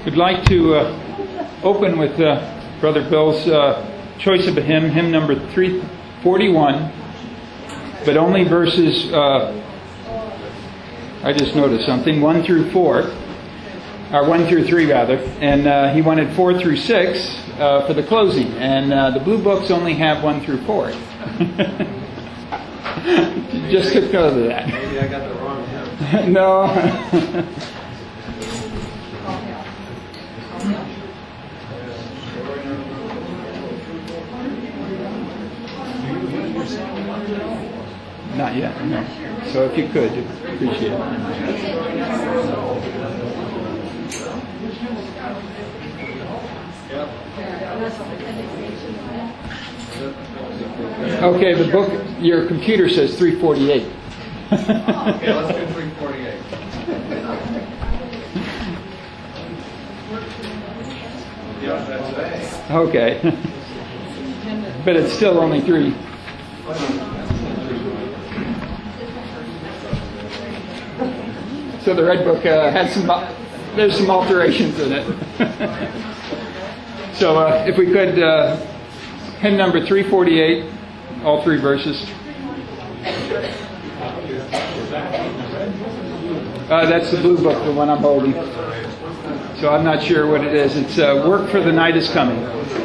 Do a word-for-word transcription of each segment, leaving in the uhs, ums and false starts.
We'd like to uh, open with uh, Brother Bill's uh, choice of a hymn, hymn number three forty-one, but only verses, uh, I just noticed something, one through four, or one through three rather, and uh, he wanted four through six uh, for the closing, and uh, the blue books only have one through four. Just took note of that. Maybe I got the wrong hymn. No. Not yet, no. So if you could, appreciate it. Okay, the book, your computer says three forty-eight. Okay, let's do three forty-eight. Yeah, that's today. Okay. But it's still only three. So the Red Book uh, has some, there's some alterations in it. So uh, if we could, uh, hymn number three forty-eight, all three verses. Uh, that's the blue book, the one I'm holding. So I'm not sure what it is. It's uh, Work for the Night is Coming.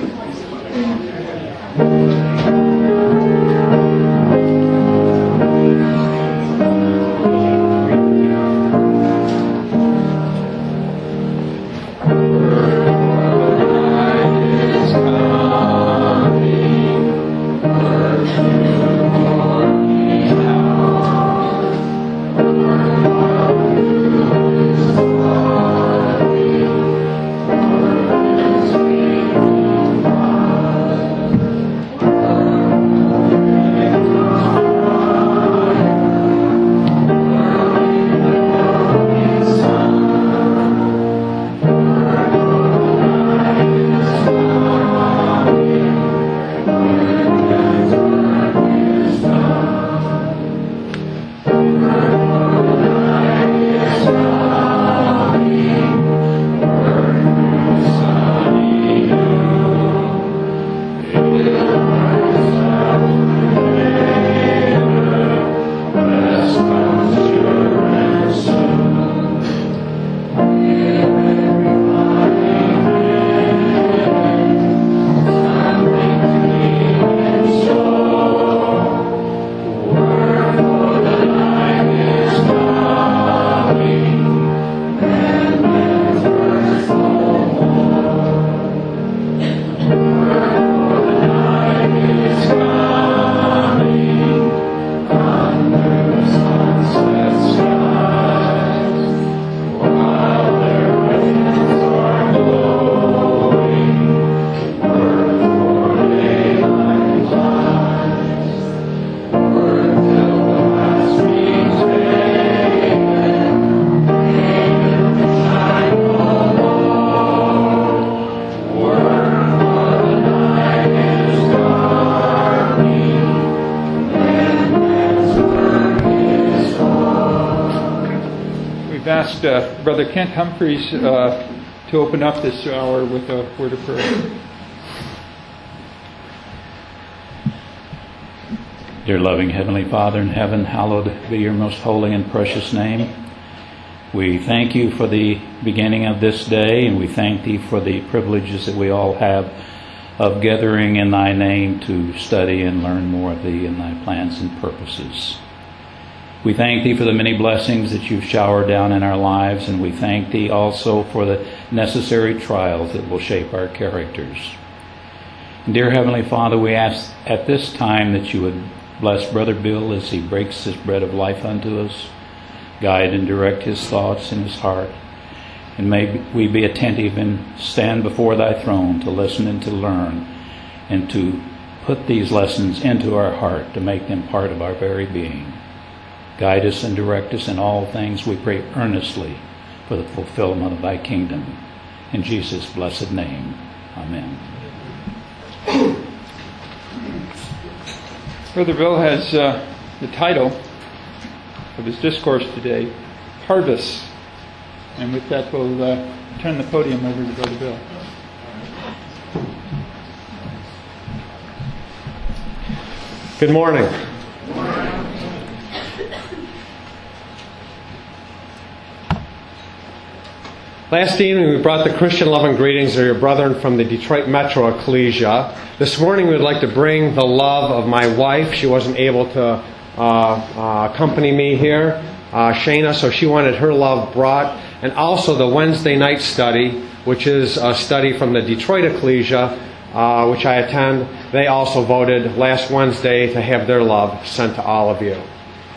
Asked uh, Brother Kent Humphreys uh, to open up this hour with a word of prayer. Dear loving Heavenly Father in heaven, hallowed be your most holy and precious name. We thank you for the beginning of this day, and we thank thee for the privileges that we all have of gathering in thy name to study and learn more of thee and thy plans and purposes. We thank thee for the many blessings that you've showered down in our lives, and we thank thee also for the necessary trials that will shape our characters. And dear Heavenly Father, we ask at this time that you would bless Brother Bill as he breaks this bread of life unto us, guide and direct his thoughts and his heart, and may we be attentive and stand before thy throne to listen and to learn, and to put these lessons into our heart to make them part of our very being. Guide us and direct us in all things, we pray earnestly, for the fulfillment of thy kingdom. In Jesus' blessed name, amen. Brother Bill has uh, the title of his discourse today, Harvest. And with that, we'll uh, turn the podium over to Brother Bill. Good morning. Last evening we brought the Christian love and greetings of your brethren from the Detroit Metro Ecclesia. This morning we would like to bring the love of my wife. She wasn't able to uh, uh, accompany me here, uh, Shana, so she wanted her love brought. And also the Wednesday night study, which is a study from the Detroit Ecclesia, uh, which I attend. They also voted last Wednesday to have their love sent to all of you.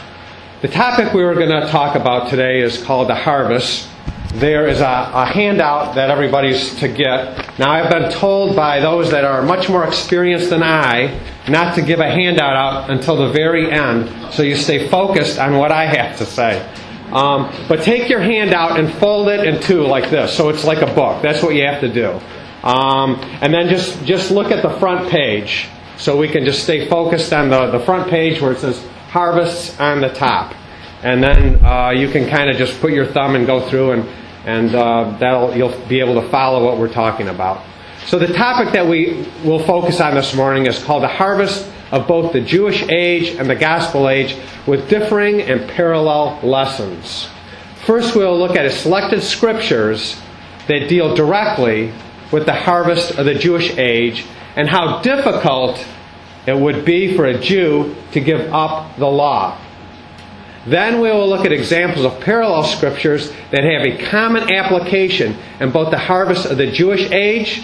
The topic we were going to talk about today is called the harvest. There is a, a handout that everybody's to get. Now, I've been told by those that are much more experienced than I not to give a handout out until the very end, so you stay focused on what I have to say. Um, but take your handout and fold it in two like this, so it's like a book. That's what you have to do. Um, and then just, just look at the front page, so we can just stay focused on the, the front page where it says harvests on the top. And then uh, you can kind of just put your thumb and go through, and, and uh, that'll you'll be able to follow what we're talking about. So the topic that we will focus on this morning is called the harvest of both the Jewish age and the gospel age, with differing and parallel lessons. First, we'll look at selected scriptures that deal directly with the harvest of the Jewish age and how difficult it would be for a Jew to give up the law. Then we will look at examples of parallel scriptures that have a common application in both the harvest of the Jewish age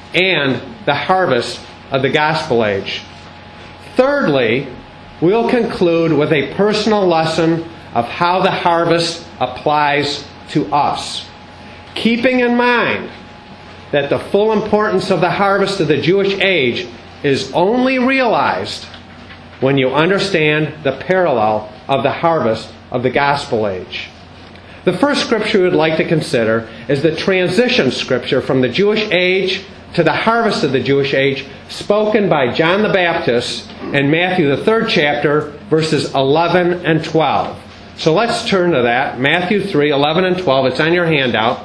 and the harvest of the gospel age. Thirdly, we'll conclude with a personal lesson of how the harvest applies to us, keeping in mind that the full importance of the harvest of the Jewish age is only realized when you understand the parallel of the harvest of the gospel age. The first scripture we would like to consider is the transition scripture from the Jewish age to the harvest of the Jewish age, spoken by John the Baptist in Matthew the third chapter, verses eleven and twelve. So let's turn to that. Matthew three, eleven and twelve. It's on your handout.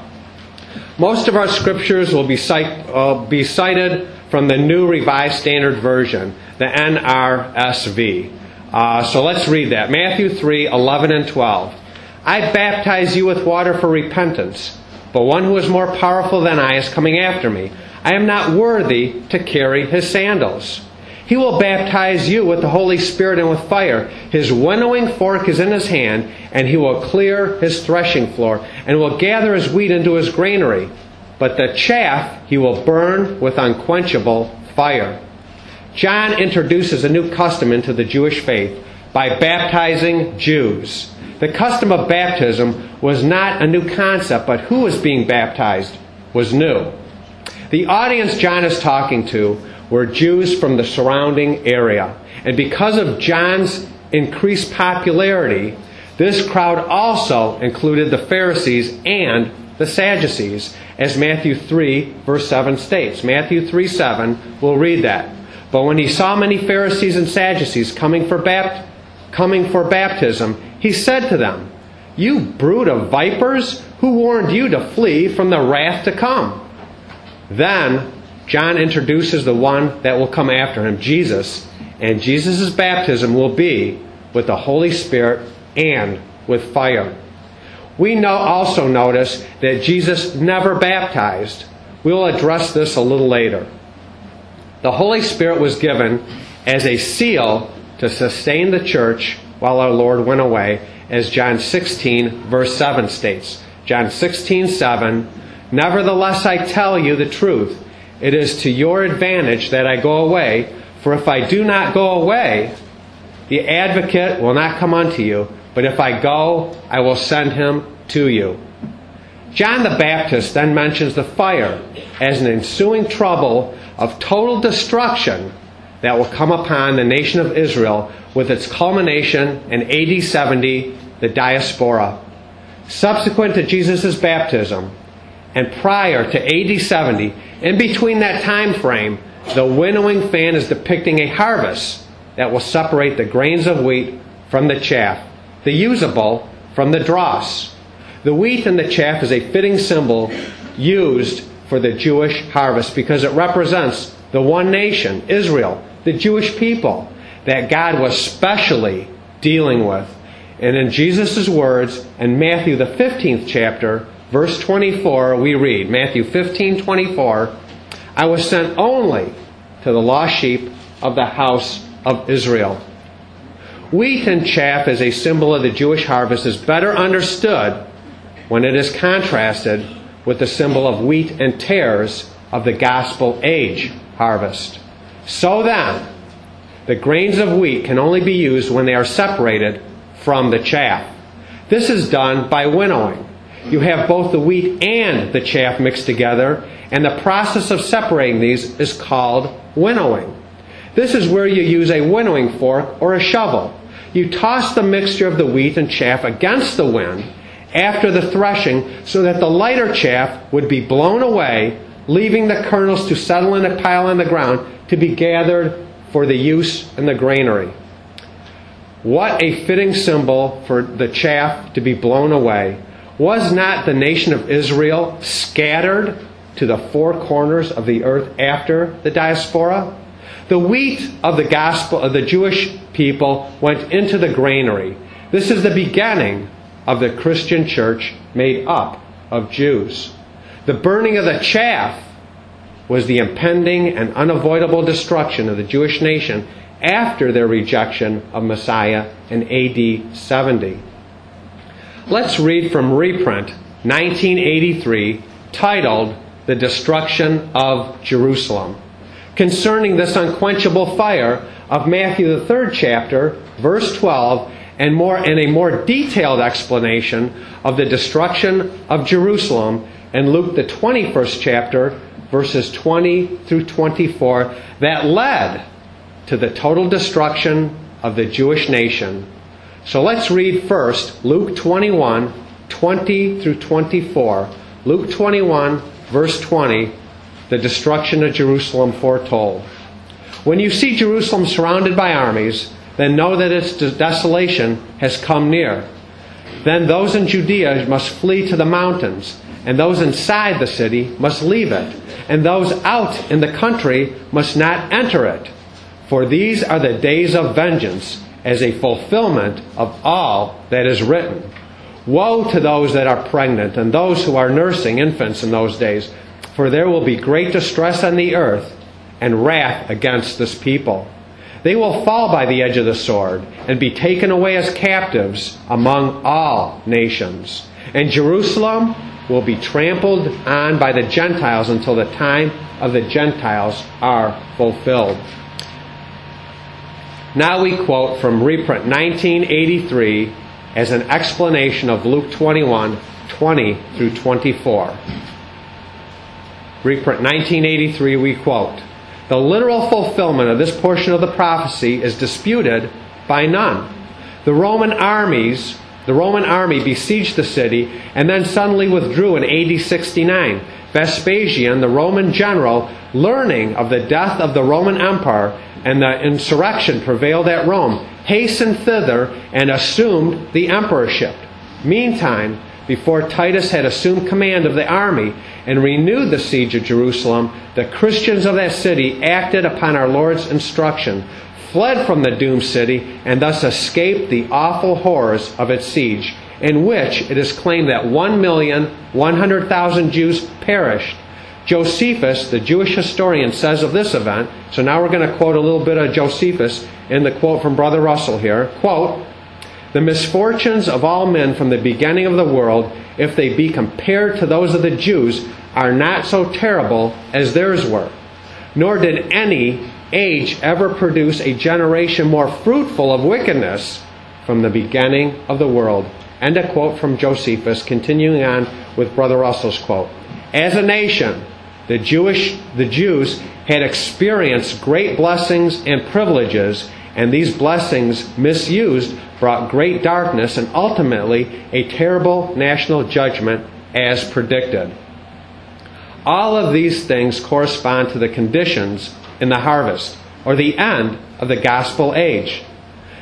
Most of our scriptures will be, cite, uh, be cited from the New Revised Standard Version, the N R S V. Uh, so let's read that. Matthew three, eleven and twelve. I baptize you with water for repentance, but one who is more powerful than I is coming after me. I am not worthy to carry his sandals. He will baptize you with the Holy Spirit and with fire. His winnowing fork is in his hand, and he will clear his threshing floor, and will gather his wheat into his granary. But the chaff he will burn with unquenchable fire. John introduces a new custom into the Jewish faith by baptizing Jews. The custom of baptism was not a new concept, but who was being baptized was new. The audience John is talking to were Jews from the surrounding area. And because of John's increased popularity, this crowd also included the Pharisees and the Sadducees, as Matthew three, verse seven states. Matthew three, seven, we'll read that. But when he saw many Pharisees and Sadducees coming for, bapt- coming for baptism, he said to them, "You brood of vipers, who warned you to flee from the wrath to come?" Then John introduces the one that will come after him, Jesus, and Jesus' baptism will be with the Holy Spirit and with fire. We know, also notice that Jesus never baptized. We'll address this a little later. The Holy Spirit was given as a seal to sustain the church while our Lord went away, as John sixteen, verse seven states. John sixteen, seven, "Nevertheless I tell you the truth. It is to your advantage that I go away, for if I do not go away, the advocate will not come unto you, but if I go, I will send him to you." John the Baptist then mentions the fire as an ensuing trouble of total destruction that will come upon the nation of Israel, with its culmination in A D seventy, the diaspora. Subsequent to Jesus' baptism, and prior to A D seventy, in between that time frame, the winnowing fan is depicting a harvest that will separate the grains of wheat from the chaff, the usable from the dross. The wheat and the chaff is a fitting symbol used for the Jewish harvest because it represents the one nation, Israel, the Jewish people, that God was specially dealing with. And in Jesus' words, in Matthew the fifteenth chapter, verse twenty-four, we read, Matthew fifteen twenty-four, I was sent only to the lost sheep of the house of Israel. Wheat and chaff as a symbol of the Jewish harvest is better understood when it is contrasted with the symbol of wheat and tares of the gospel age harvest. So then, the grains of wheat can only be used when they are separated from the chaff. This is done by winnowing. You have both the wheat and the chaff mixed together, and the process of separating these is called winnowing. This is where you use a winnowing fork or a shovel. You toss the mixture of the wheat and chaff against the wind after the threshing so that the lighter chaff would be blown away, leaving the kernels to settle in a pile on the ground to be gathered for the use in the granary. What a fitting symbol for the chaff to be blown away. Was not the nation of Israel scattered to the four corners of the earth after the diaspora? The wheat of the gospel of the Jewish people went into the granary. This is the beginning of the Christian church made up of Jews. The burning of the chaff was the impending and unavoidable destruction of the Jewish nation after their rejection of Messiah in A D seventy. Let's read from reprint nineteen eighty-three, titled The Destruction of Jerusalem, concerning this unquenchable fire of Matthew the third chapter, verse twelve, and more and a more detailed explanation of the destruction of Jerusalem in Luke the twenty-first chapter, verses twenty through twenty-four, that led to the total destruction of the Jewish nation. So let's read first Luke twenty-one, twenty through twenty-four. Luke twenty-one, verse twenty, the destruction of Jerusalem foretold. When you see Jerusalem surrounded by armies, then know that its desolation has come near. Then those in Judea must flee to the mountains, and those inside the city must leave it, and those out in the country must not enter it. For these are the days of vengeance, as a fulfillment of all that is written. Woe to those that are pregnant and those who are nursing infants in those days, for there will be great distress on the earth and wrath against this people. They will fall by the edge of the sword and be taken away as captives among all nations. And Jerusalem will be trampled on by the Gentiles until the time of the Gentiles are fulfilled. Now we quote from reprint nineteen eighty-three as an explanation of Luke twenty-one, twenty through twenty-four. Reprint nineteen eighty-three, we quote, the literal fulfillment of this portion of the prophecy is disputed by none. The Roman armies, the Roman army besieged the city and then suddenly withdrew in A D sixty-nine. Vespasian, the Roman general, learning of the death of the Roman Empire and the insurrection prevailed at Rome, hastened thither and assumed the emperorship. Meantime, before Titus had assumed command of the army and renewed the siege of Jerusalem, the Christians of that city acted upon our Lord's instruction, fled from the doomed city, and thus escaped the awful horrors of its siege, in which it is claimed that one million one hundred thousand Jews perished. Josephus, the Jewish historian, says of this event, so now we're going to quote a little bit of Josephus in the quote from Brother Russell here, quote, the misfortunes of all men from the beginning of the world, if they be compared to those of the Jews, are not so terrible as theirs were. Nor did any age ever produce a generation more fruitful of wickedness from the beginning of the world. End a quote from Josephus, continuing on with Brother Russell's quote. As a nation, the Jewish, the Jews had experienced great blessings and privileges, and these blessings misused brought great darkness and ultimately a terrible national judgment as predicted. All of these things correspond to the conditions in the harvest, or the end of the gospel age.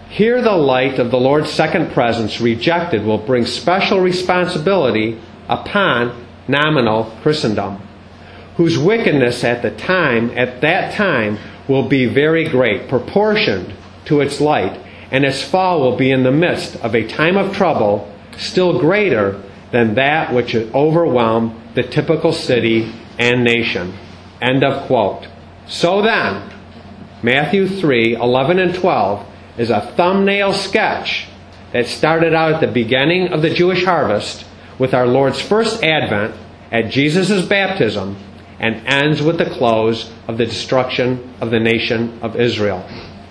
Here the light of the Lord's second presence rejected will bring special responsibility upon nominal Christendom, whose wickedness at the time, at that time, will be very great, proportioned to its light, and its fall will be in the midst of a time of trouble still greater than that which overwhelmed the typical city and nation. End of quote. So then, Matthew three, eleven and twelve is a thumbnail sketch that started out at the beginning of the Jewish harvest with our Lord's first advent at Jesus' baptism and ends with the close of the destruction of the nation of Israel.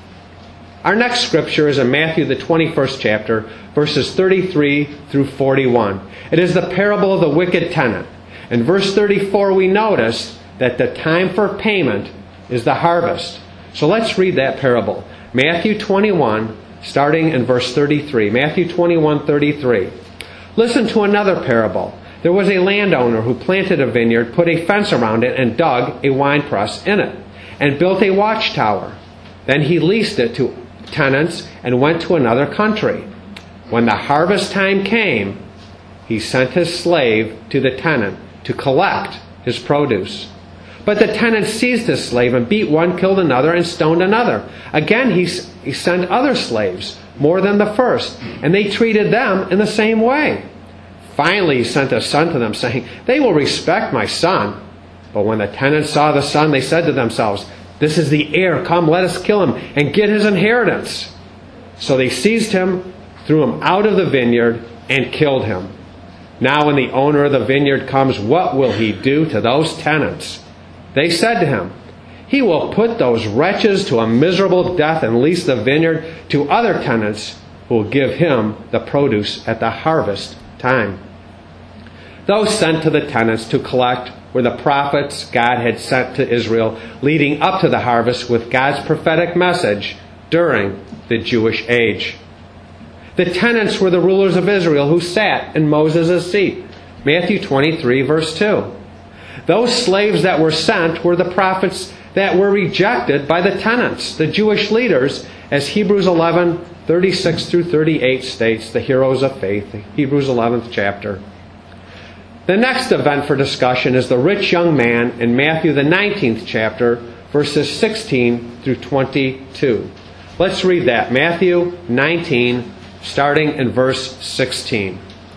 Our next scripture is in Matthew, the twenty-first chapter, verses thirty-three through forty-one. It is the parable of the wicked tenant. In verse thirty-four, we notice that the time for payment is the harvest. So let's read that parable. Matthew twenty-one, starting in verse thirty-three. Matthew twenty-one, thirty-three. Listen to another parable. There was a landowner who planted a vineyard, put a fence around it, and dug a winepress in it, and built a watchtower. Then he leased it to tenants and went to another country. When the harvest time came, he sent his slave to the tenant to collect his produce. But the tenant seized his slave and beat one, killed another, and stoned another. Again he, he sent other slaves, more than the first, and they treated them in the same way. Finally he sent a son to them, saying, "They will respect my son." But when the tenants saw the son, they said to themselves, "This is the heir. Come, let us kill him and get his inheritance." So they seized him, threw him out of the vineyard, and killed him. Now when the owner of the vineyard comes, what will he do to those tenants? They said to him, "He will put those wretches to a miserable death and lease the vineyard to other tenants who will give him the produce at the harvest time." Those sent to the tenants to collect were the prophets God had sent to Israel leading up to the harvest with God's prophetic message during the Jewish age. The tenants were the rulers of Israel who sat in Moses' seat. Matthew twenty-three, verse two. Those slaves that were sent were the prophets that were rejected by the tenants, the Jewish leaders, as Hebrews eleven, thirty-six through thirty-eight states, the heroes of faith, Hebrews eleventh chapter. The next event for discussion is the rich young man in Matthew, the nineteenth chapter, verses sixteen through twenty-two. Let's read that. Matthew nineteen, starting in verse sixteen.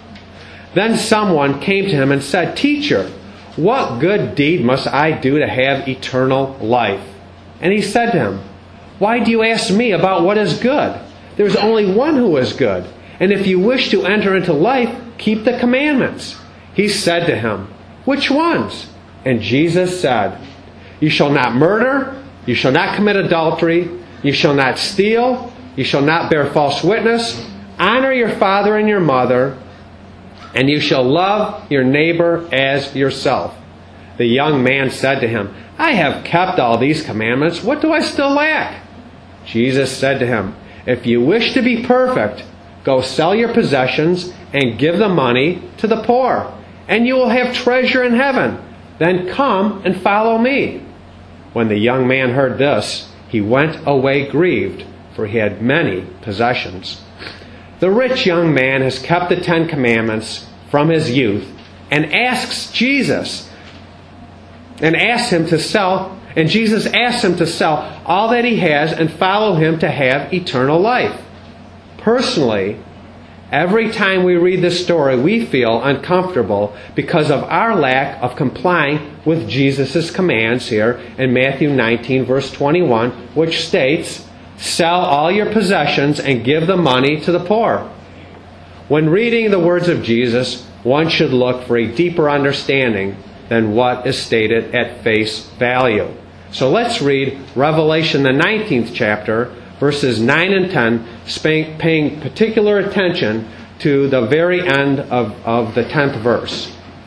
Then someone came to him and said, "Teacher, what good deed must I do to have eternal life?" And he said to him, "Why do you ask me about what is good? There is only one who is good. And if you wish to enter into life, keep the commandments." He said to him, "Which ones?" And Jesus said, "You shall not murder, you shall not commit adultery, you shall not steal, you shall not bear false witness, honor your father and your mother, and you shall love your neighbor as yourself." The young man said to him, "I have kept all these commandments. What do I still lack?" Jesus said to him, "If you wish to be perfect, go sell your possessions and give the money to the poor, and you will have treasure in heaven. Then come and follow me." When the young man heard this, he went away grieved, for he had many possessions. The rich young man has kept the Ten Commandments from his youth and asks Jesus and asks him to sell, and Jesus asks him to sell all that he has and follow him to have eternal life. Personally, every time we read this story, we feel uncomfortable because of our lack of complying with Jesus' commands here in Matthew nineteen, verse twenty-one, which states, "Sell all your possessions and give the money to the poor." When reading the words of Jesus, one should look for a deeper understanding than what is stated at face value. So let's read Revelation, the nineteenth chapter, verses nine and ten, paying particular attention to the very end of, of the tenth verse.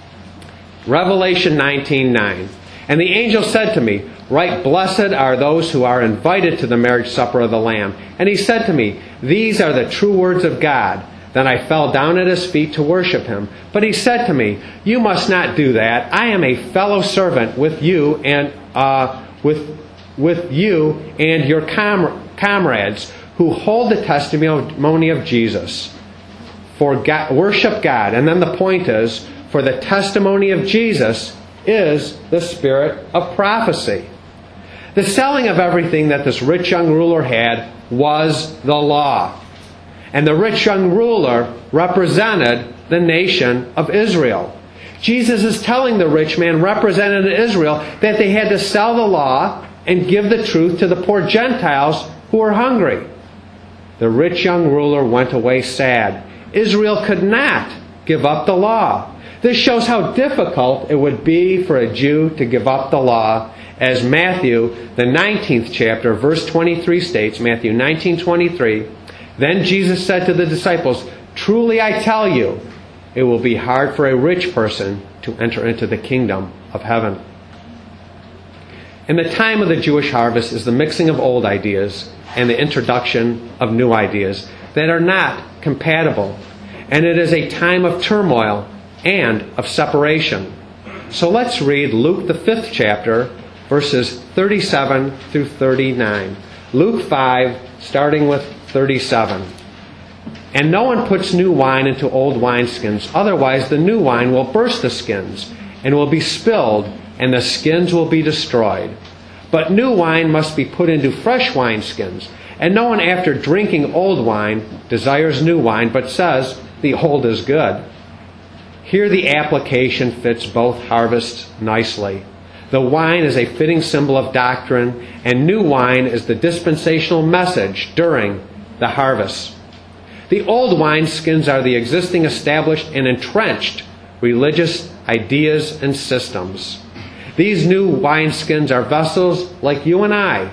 Revelation nineteen nine. And the angel said to me, "Right blessed are those who are invited to the marriage supper of the Lamb." And he said to me, "These are the true words of God." Then I fell down at his feet to worship him. But he said to me, "You must not do that. I am a fellow servant with you and uh, with with you and your com- comrades who hold the testimony of Jesus. For God, worship God. And then the point is, for the testimony of Jesus is the spirit of prophecy. The selling of everything that this rich young ruler had was the law. And the rich young ruler represented the nation of Israel. Jesus is telling the rich man represented Israel that they had to sell the law and give the truth to the poor Gentiles who were hungry. The rich young ruler went away sad. Israel could not give up the law. This shows how difficult it would be for a Jew to give up the law, as Matthew, the nineteenth chapter, verse twenty-three states, Matthew nineteen twenty-three, "Then Jesus said to the disciples, 'Truly I tell you, it will be hard for a rich person to enter into the kingdom of heaven.'" In the time of the Jewish harvest is the mixing of old ideas and the introduction of new ideas that are not compatible. And it is a time of turmoil and of separation. So let's read Luke the fifth chapter, verses thirty-seven through thirty-nine. Luke five, starting with thirty-seven. "And no one puts new wine into old wineskins, otherwise the new wine will burst the skins, and will be spilled, and the skins will be destroyed. But new wine must be put into fresh wineskins. And no one after drinking old wine desires new wine, but says, 'The old is good.'" Here the application fits both harvests nicely. The wine is a fitting symbol of doctrine, and new wine is the dispensational message during the harvest. The old wineskins are the existing, established, and entrenched religious ideas and systems. These new wineskins are vessels like you and I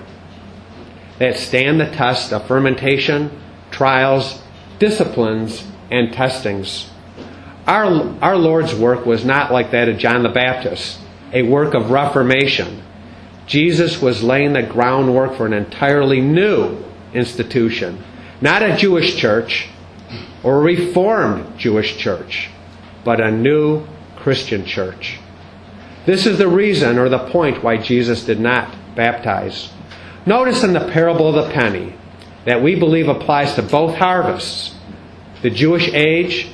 that stand the test of fermentation, trials, disciplines, and testings. Our, our Lord's work was not like that of John the Baptist, a work of reformation. Jesus was laying the groundwork for an entirely new institution, not a Jewish church or a reformed Jewish church, but a new Christian church. This is the reason or the point why Jesus did not baptize. Notice in the parable of the penny that we believe applies to both harvests, the Jewish age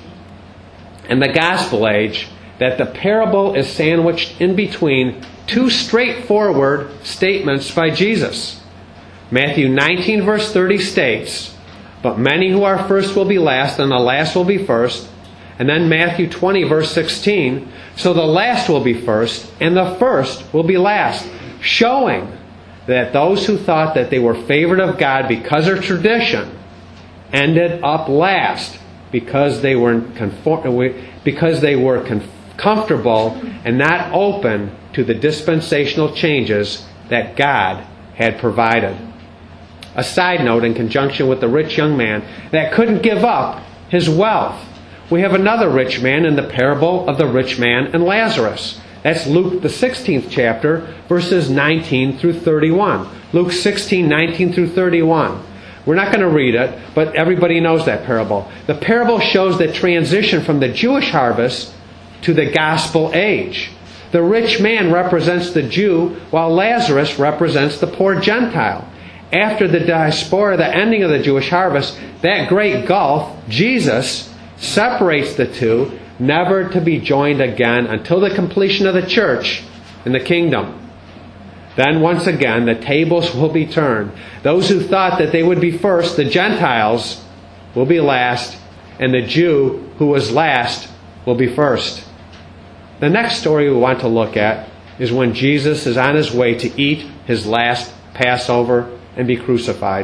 and the gospel age, that the parable is sandwiched in between two straightforward statements by Jesus. Matthew nineteen verse thirty states, "But many who are first will be last, and the last will be first." And then Matthew twenty verse sixteen, "So the last will be first, and the first will be last," showing that those who thought that they were favored of God because of tradition ended up last because they were conform- because they were con- comfortable and not open to the dispensational changes that God had provided. A side note in conjunction with the rich young man that couldn't give up his wealth. We have another rich man in the parable of the rich man and Lazarus. That's Luke the sixteenth chapter, verses nineteen through thirty-one. Luke sixteen, nineteen through thirty-one. We're not going to read it, but everybody knows that parable. The parable shows the transition from the Jewish harvest to the gospel age. The rich man represents the Jew, while Lazarus represents the poor Gentile. After the diaspora, the ending of the Jewish harvest, that great gulf, Jesus, separates the two, never to be joined again until the completion of the church in the kingdom. Then once again, the tables will be turned. Those who thought that they would be first, the Gentiles, will be last, and the Jew who was last will be first. The next story we want to look at is when Jesus is on his way to eat his last Passover and be crucified.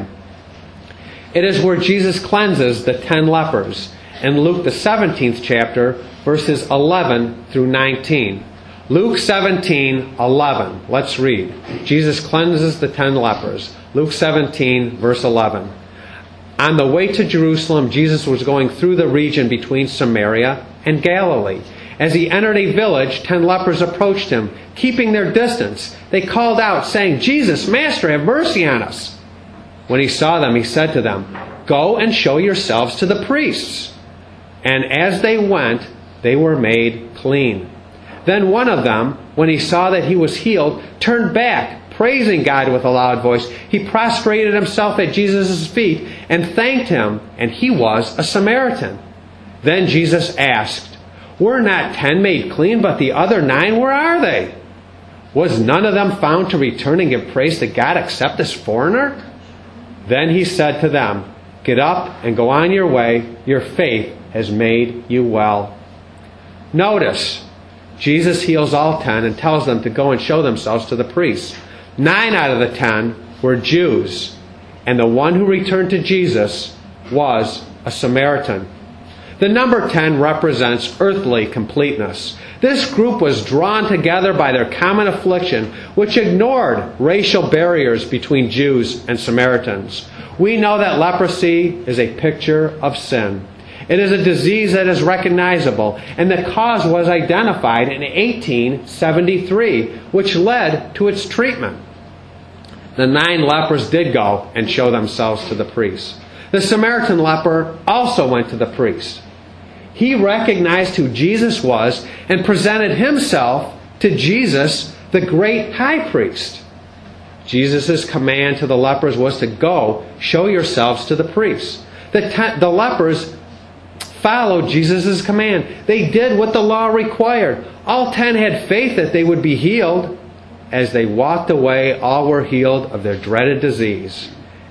It is where Jesus cleanses the ten lepers in Luke the seventeenth chapter, verses eleven through nineteen. Luke seventeen, eleven. Let's read. Jesus cleanses the ten lepers. Luke seventeen, verse eleven. On the way to Jerusalem, Jesus was going through the region between Samaria and Galilee. As he entered a village, ten lepers approached him, keeping their distance. They called out, saying, "Jesus, Master, have mercy on us." When he saw them, he said to them, "Go and show yourselves to the priests." And as they went, they were made clean. Then one of them, when he saw that he was healed, turned back, praising God with a loud voice, he prostrated himself at Jesus' feet and thanked him, and he was a Samaritan. Then Jesus asked, "Were not ten made clean, but the other nine, where are they? Was none of them found to return and give praise to God except this foreigner?" Then he said to them, "Get up and go on your way. Your faith has made you well." Notice, Jesus heals all ten and tells them to go and show themselves to the priests. Nine out of the ten were Jews, and the one who returned to Jesus was a Samaritan. The number ten represents earthly completeness. This group was drawn together by their common affliction, which ignored racial barriers between Jews and Samaritans. We know that leprosy is a picture of sin. It is a disease that is recognizable, and the cause was identified in eighteen seventy-three, which led to its treatment. The nine lepers did go and show themselves to the priest. The Samaritan leper also went to the priest. He recognized who Jesus was and presented himself to Jesus, the great high priest. Jesus' command to the lepers was to go, show yourselves to the priest. The, ten, the lepers followed Jesus' command. They did what the law required. All ten had faith that they would be healed. As they walked away, all were healed of their dreaded disease.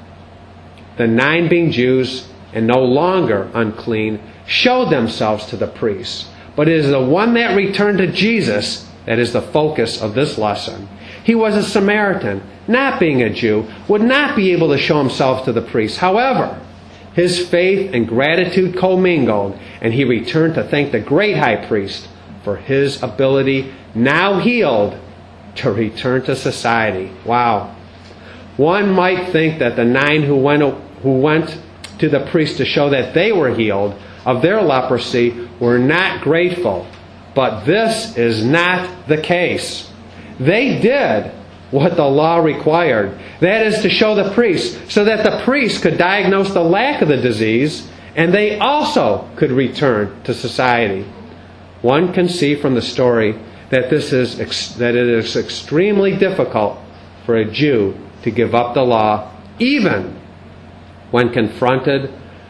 The nine, being Jews and no longer unclean, showed themselves to the priests. But it is the one that returned to Jesus that is the focus of this lesson. He was a Samaritan. Not being a Jew, would not be able to show himself to the priest. However, his faith and gratitude commingled, and he returned to thank the great high priest for his ability, now healed, to return to society. Wow. One might think that the nine who went, who went to the priest to show that they were healed of their leprosy were not grateful. But this is not the case. They did what the law required. That is to show the priest, so that the priest could diagnose the lack of the disease, and they also could return to society. One can see from the story that this is that it is extremely difficult for a Jew to give up the law, even when confronted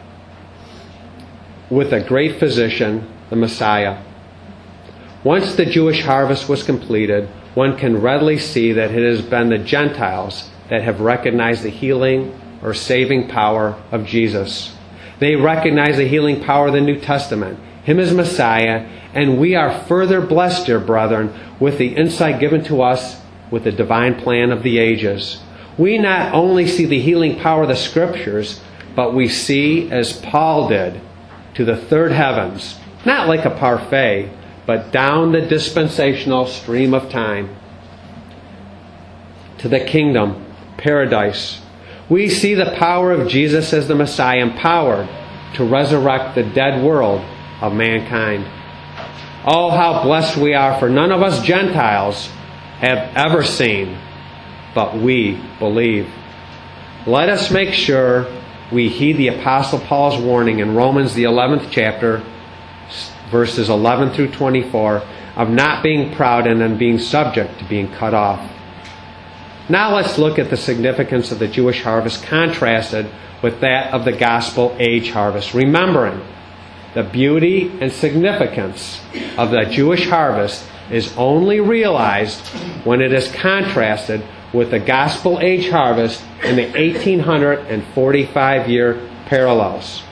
with a great physician, the Messiah. Once the Jewish harvest was completed, one can readily see that it has been the Gentiles that have recognized the healing or saving power of Jesus. They recognize the healing power of the New Testament, Him as Messiah, and we are further blessed, dear brethren, with the insight given to us with the divine plan of the ages. We not only see the healing power of the Scriptures, but we see, as Paul did, to the third heavens, not like a parfait, but down the dispensational stream of time, to the kingdom, paradise. We see the power of Jesus as the Messiah, empowered to resurrect the dead world of mankind. Oh, how blessed we are, for none of us Gentiles have ever seen, but we believe. Let us make sure we heed the Apostle Paul's warning in Romans, the eleventh chapter, verses eleven through twenty-four, of not being proud and then being subject to being cut off. Now let's look at the significance of the Jewish harvest contrasted with that of the gospel age harvest, remembering the beauty and significance of the Jewish harvest is only realized when it is contrasted with the gospel age harvest in the eighteen forty-five year parallels.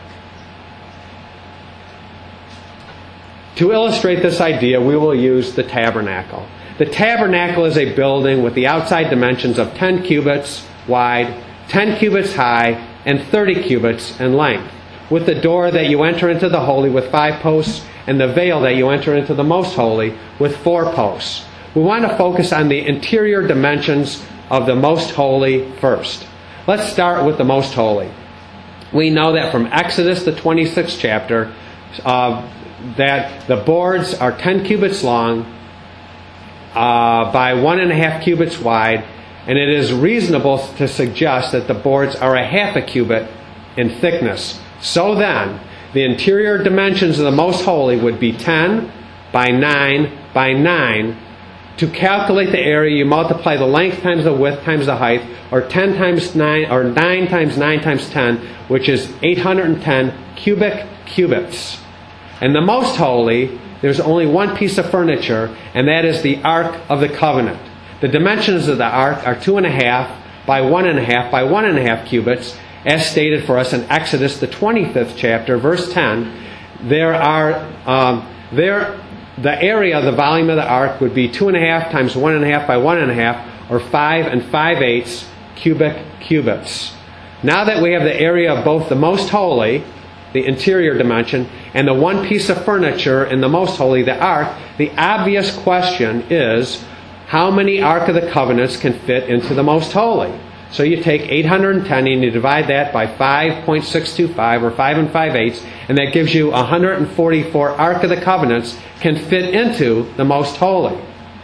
To illustrate this idea, we will use the tabernacle. The tabernacle is a building with the outside dimensions of ten cubits wide, ten cubits high, and thirty cubits in length, with the door that you enter into the holy with five posts, and the veil that you enter into the most holy with four posts. We want to focus on the interior dimensions of the most holy first. Let's start with the most holy. We know that from Exodus, the twenty-sixth chapter, uh, that the boards are ten cubits long uh, by one and a half cubits wide, and it is reasonable to suggest that the boards are a half a cubit in thickness. So then, the interior dimensions of the most holy would be ten by nine by nine, To calculate the area, you multiply the length times the width times the height, or ten times nine, or nine times nine times ten, which is eight hundred ten cubic cubits. And the most holy, there's only one piece of furniture, and that is the Ark of the Covenant. The dimensions of the Ark are two and a half by one and a half by one and a half cubits, as stated for us in Exodus, the twenty-fifth chapter, verse ten. There are um, there. The area of the volume of the ark would be two and a half times one and a half by one and a half, or five and five eighths cubic cubits. Now that we have the area of both the most holy, the interior dimension, and the one piece of furniture in the most holy, the ark, the obvious question is, how many Ark of the Covenants can fit into the most holy? So you take eight hundred ten and you divide that by five point six two five, or five and five eighths, and that gives you one hundred forty-four Ark of the Covenants can fit into the most holy.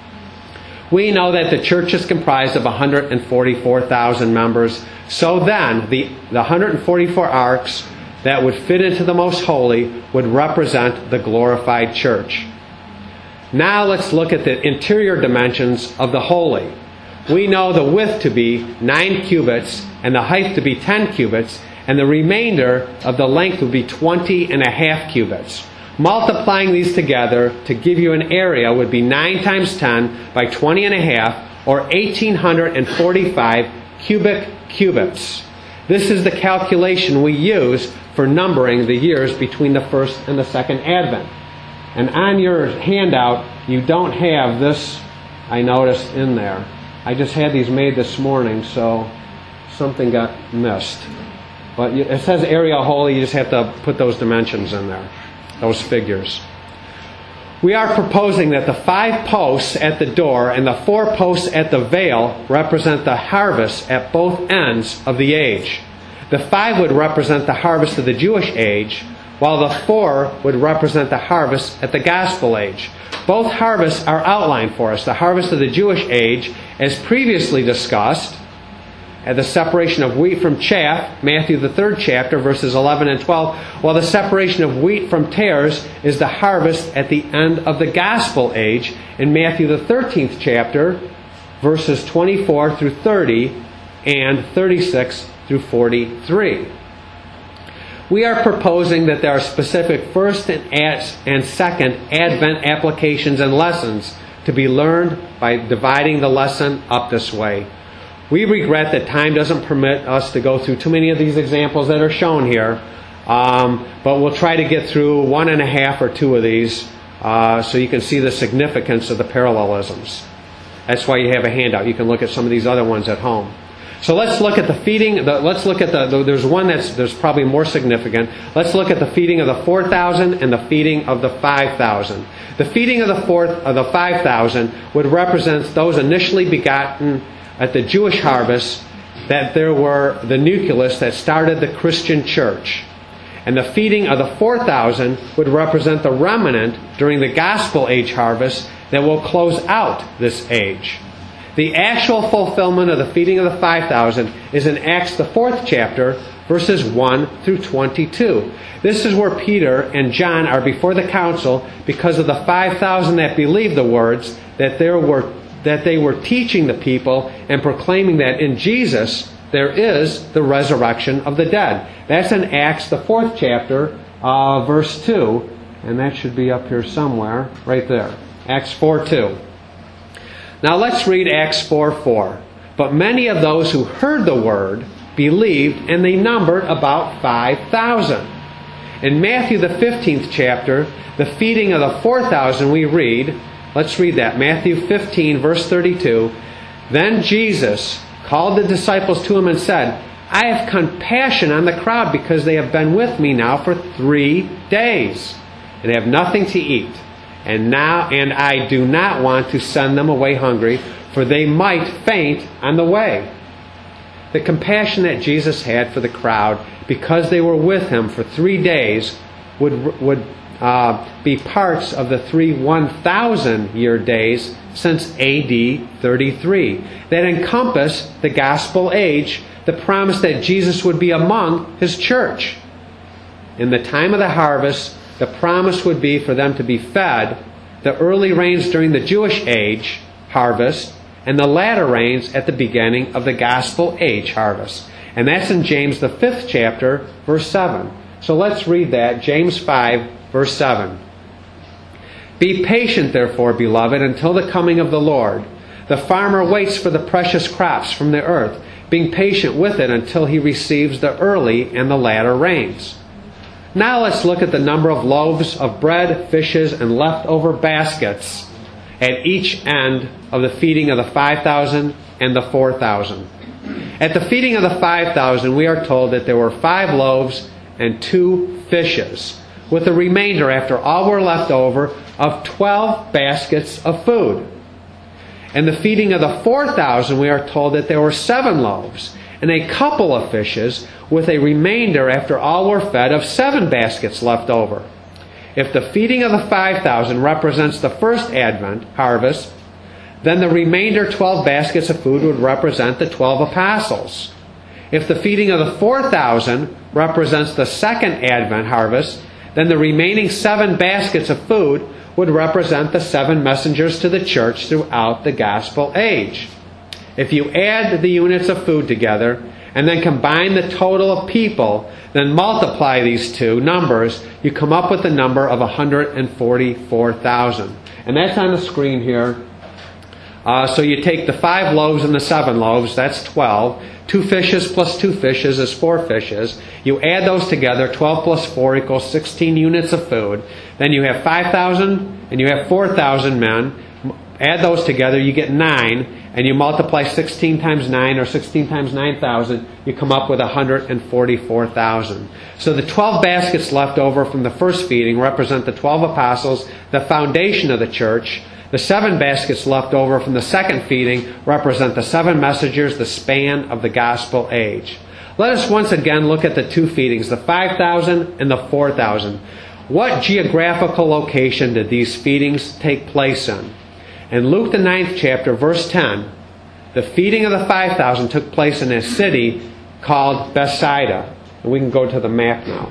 We know that the church is comprised of one hundred forty-four thousand members. So then, the, the one hundred forty-four arks that would fit into the most holy would represent the glorified church. Now let's look at the interior dimensions of the holy. We know the width to be nine cubits and the height to be ten cubits, and the remainder of the length would be twenty and a half cubits. Multiplying these together to give you an area would be nine times ten by twenty and a half, or eighteen forty-five cubic cubits. This is the calculation we use for numbering the years between the first and the second Advent. And on your handout, you don't have this, I noticed, in there. I just had these made this morning, so something got missed. But it says area holy, you just have to put those dimensions in there, those figures. We are proposing that the five posts at the door and the four posts at the veil represent the harvest at both ends of the age. The five would represent the harvest of the Jewish age, while the four would represent the harvest at the gospel age. Both harvests are outlined for us. The harvest of the Jewish age, as previously discussed, at the separation of wheat from chaff, Matthew the third chapter, verses eleven and twelve, while the separation of wheat from tares is the harvest at the end of the gospel age, in Matthew the thirteenth chapter, verses twenty-four through thirty and thirty-six through forty-three. We are proposing that there are specific first and second Advent applications and lessons to be learned by dividing the lesson up this way. We regret that time doesn't permit us to go through too many of these examples that are shown here, um, but we'll try to get through one and a half or two of these uh, so you can see the significance of the parallelisms. That's why you have a handout. You can look at some of these other ones at home. So let's look at the feeding. The, let's look at the, the. There's one that's there's probably more significant. Let's look at the feeding of the four thousand and the feeding of the five thousand. The feeding of the fourth of the five thousand would represent those initially begotten at the Jewish harvest, that there were the nucleus that started the Christian church, and the feeding of the four thousand would represent the remnant during the gospel age harvest that will close out this age. The actual fulfillment of the feeding of the five thousand is in Acts the fourth chapter, verses one through twenty-two. This is where Peter and John are before the council because of the five thousand that believed the words that there were that they were teaching the people and proclaiming that in Jesus there is the resurrection of the dead. That's in Acts the fourth chapter, uh, verse two, and that should be up here somewhere, right there. Acts four two. Now let's read Acts four four. But many of those who heard the word believed, and they numbered about five thousand. In Matthew the fifteenth chapter, the feeding of the four thousand, we read, let's read that, Matthew fifteen, verse thirty-two. Then Jesus called the disciples to him and said, I have compassion on the crowd because they have been with me now for three days and have nothing to eat. And now, and I do not want to send them away hungry, for they might faint on the way. The compassion that Jesus had for the crowd, because they were with him for three days, would would uh, be parts of the three one thousand year days since A D thirty-three that encompass the gospel age, the promise that Jesus would be among his church. In the time of the harvest, the promise would be for them to be fed. The early rains during the Jewish age harvest, and the latter rains at the beginning of the gospel age harvest. And that's in James, the fifth chapter, verse seven. So let's read that, James five, verse seven. Be patient, therefore, beloved, until the coming of the Lord. The farmer waits for the precious crops from the earth, being patient with it until he receives the early and the latter rains. Now let's look at the number of loaves of bread, fishes, and leftover baskets at each end of the feeding of the five thousand and the four thousand. At the feeding of the five thousand, we are told that there were five loaves and two fishes, with the remainder, after all were left over, of twelve baskets of food. In the feeding of the four thousand, we are told that there were seven loaves and a couple of fishes, with a remainder, after all were fed, of seven baskets left over. If the feeding of the five thousand represents the first Advent harvest, then the remainder twelve baskets of food would represent the twelve apostles. If the feeding of the four thousand represents the second Advent harvest, then the remaining seven baskets of food would represent the seven messengers to the church throughout the gospel age. If you add the units of food together and then combine the total of people, then multiply these two numbers, you come up with the number of one hundred forty-four thousand. And that's on the screen here. Uh, so you take the five loaves and the seven loaves, that's twelve. Two fishes plus two fishes is four fishes. You add those together, twelve plus four equals sixteen units of food. Then you have five thousand and you have four thousand men. Add those together, you get nine. And you multiply sixteen times nine, or sixteen times nine thousand, you come up with one hundred forty-four thousand. So the twelve baskets left over from the first feeding represent the twelve apostles, the foundation of the church. The seven baskets left over from the second feeding represent the seven messengers, the span of the gospel age. Let us once again look at the two feedings, the five thousand and the four thousand. What geographical location did these feedings take place in? In Luke the ninth chapter, verse ten, the feeding of the five thousand took place in a city called Bethsaida. And we can go to the map now.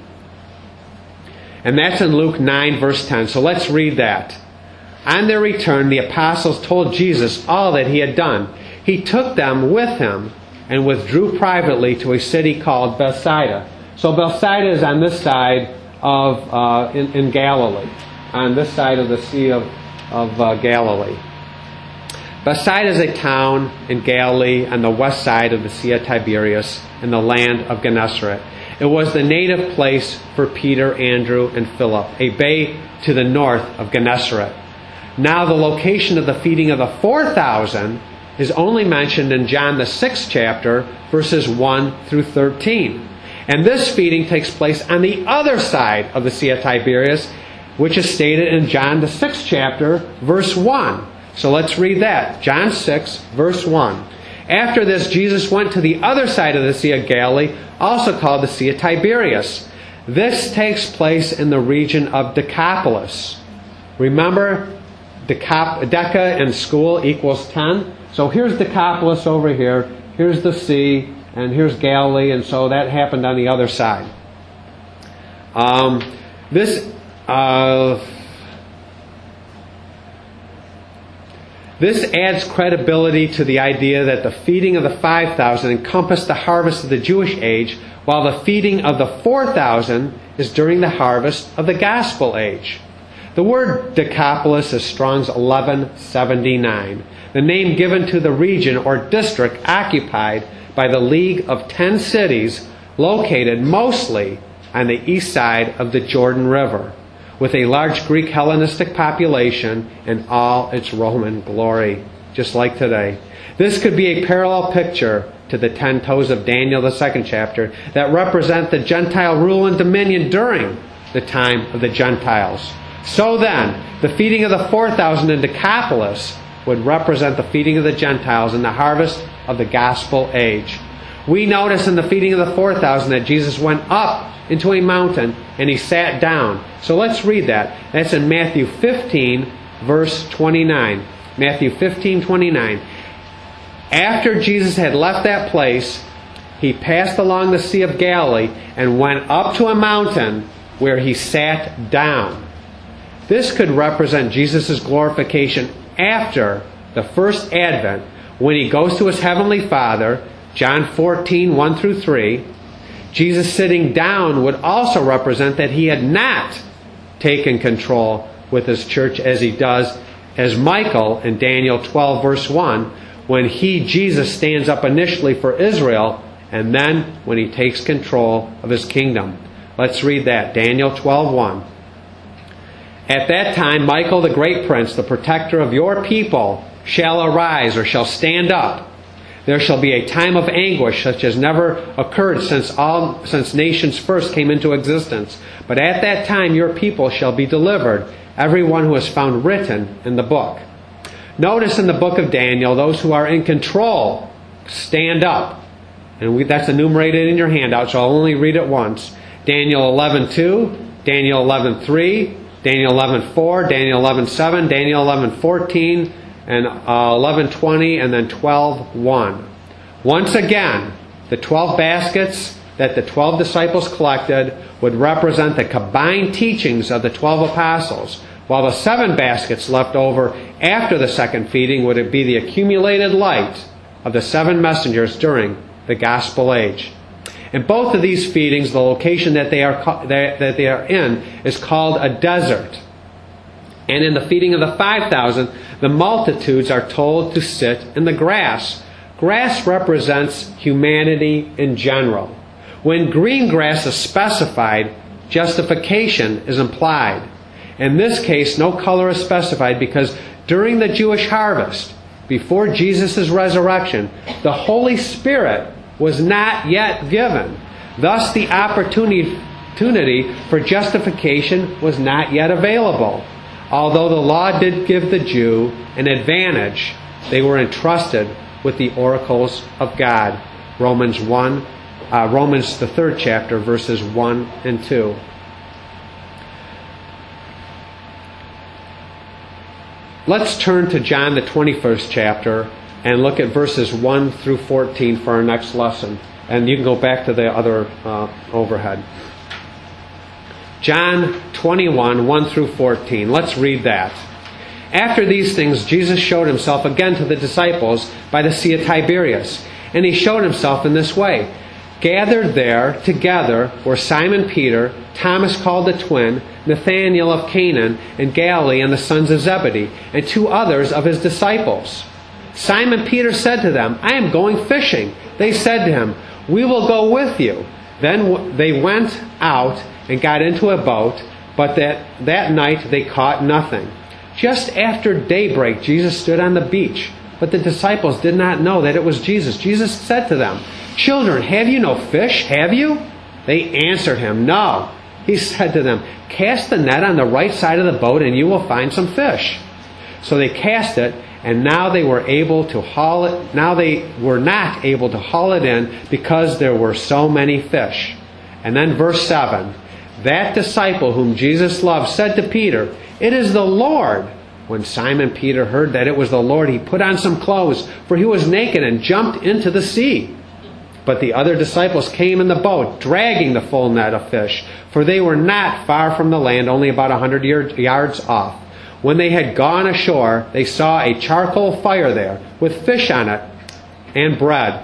And that's in Luke nine, verse ten. So let's read that. On their return, the apostles told Jesus all that he had done. He took them with him and withdrew privately to a city called Bethsaida. So Bethsaida is on this side of, uh, in, in Galilee, on this side of the Sea of of uh, Galilee. Bethsaida is a town in Galilee on the west side of the Sea of Tiberias in the land of Gennesaret. It was the native place for Peter, Andrew, and Philip, a bay to the north of Gennesaret. Now the location of the feeding of the four thousand is only mentioned in John the sixth chapter, verses one through thirteen. And this feeding takes place on the other side of the Sea of Tiberias, which is stated in John the sixth chapter, verse one. So let's read that. John six, verse one. After this, Jesus went to the other side of the Sea of Galilee, also called the Sea of Tiberias. This takes place in the region of Decapolis. Remember, Decap- Deca in school equals ten. So here's Decapolis over here. Here's the sea, and here's Galilee, and so that happened on the other side. Um, this... Uh, this adds credibility to the idea that the feeding of the five thousand encompassed the harvest of the Jewish age, while the feeding of the four thousand is during the harvest of the gospel age. The word Decapolis is Strong's eleven seventy-nine, the name given to the region or district occupied by the League of Ten Cities located mostly on the east side of the Jordan River, with a large Greek Hellenistic population in all its Roman glory, just like today. This could be a parallel picture to the ten toes of Daniel, the second chapter, that represent the Gentile rule and dominion during the time of the Gentiles. So then, the feeding of the four thousand in Decapolis would represent the feeding of the Gentiles in the harvest of the gospel age. We notice in the feeding of the four thousand that Jesus went up into a mountain and he sat down. So let's read that. That's in Matthew fifteen, verse twenty-nine. Matthew fifteen, twenty-nine. After Jesus had left that place, he passed along the Sea of Galilee and went up to a mountain where he sat down. This could represent Jesus' glorification after the first advent, when he goes to his heavenly Father, John fourteen, one through three, Jesus sitting down would also represent that he had not taken control with his church as he does as Michael in Daniel twelve, verse one, when he, Jesus, stands up initially for Israel, and then when he takes control of his kingdom. Let's read that. Daniel twelve, one. At that time, Michael the great prince, the protector of your people, shall arise or shall stand up. There shall be a time of anguish such as never occurred since all since nations first came into existence. But at that time your people shall be delivered, everyone who is found written in the book. Notice in the book of Daniel, those who are in control stand up. And we, that's enumerated in your handout, so I'll only read it once. Daniel eleven two, Daniel eleven three, Daniel eleven four, Daniel eleven seven, Daniel eleven fourteen, and uh, eleven twenty, and then twelve one. Once again, the twelve baskets that the twelve disciples collected would represent the combined teachings of the twelve apostles, while the seven baskets left over after the second feeding would be the accumulated light of the seven messengers during the gospel age. In both of these feedings, the location that they are that they are in is called a desert. And in the feeding of the five thousand, the multitudes are told to sit in the grass. Grass represents humanity in general. When green grass is specified, justification is implied. In this case, no color is specified because during the Jewish harvest, before Jesus' resurrection, the Holy Spirit was not yet given. Thus, the opportunity for justification was not yet available. Although the law did give the Jew an advantage, they were entrusted with the oracles of God. Romans one, uh, Romans the third chapter, verses one and two. Let's turn to John the twenty-first chapter and look at verses one through fourteen for our next lesson. And you can go back to the other uh, overhead. John twenty-one, one through fourteen. Let's read that. After these things, Jesus showed himself again to the disciples by the Sea of Tiberias. And he showed himself in this way. Gathered there together were Simon Peter, Thomas called the twin, Nathanael of Canaan in Galilee, and the sons of Zebedee, and two others of his disciples. Simon Peter said to them, I am going fishing. They said to him, we will go with you. Then they went out and got into a boat, but that, that night they caught nothing. Just after daybreak, Jesus stood on the beach, but the disciples did not know that it was Jesus. Jesus said to them, Children, have you no fish, have you? They answered him, No. He said to them, Cast the net on the right side of the boat, and you will find some fish. So they cast it, and now they were able to haul it. Now they were not able to haul it in because there were so many fish. And then verse seven. That disciple whom Jesus loved said to Peter, It is the Lord. When Simon Peter heard that it was the Lord, he put on some clothes, for he was naked, and jumped into the sea. But the other disciples came in the boat, dragging the full net of fish, for they were not far from the land, only about a hundred yards off. When they had gone ashore, they saw a charcoal fire there, with fish on it and bread.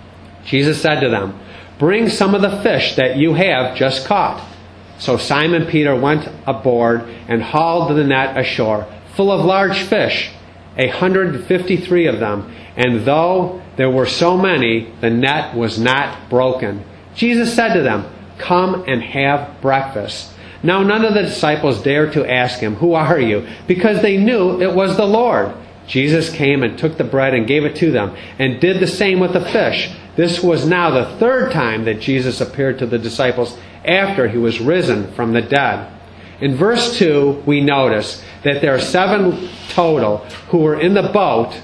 Jesus said to them, Bring some of the fish that you have just caught. So Simon Peter went aboard and hauled the net ashore, full of large fish, a hundred and fifty-three of them. And though there were so many, the net was not broken. Jesus said to them, Come and have breakfast. Now none of the disciples dared to ask him, Who are you? Because they knew it was the Lord. Jesus came and took the bread and gave it to them, and did the same with the fish. This was now the third time that Jesus appeared to the disciples after he was risen from the dead. In verse two, we notice that there are seven total who were in the boat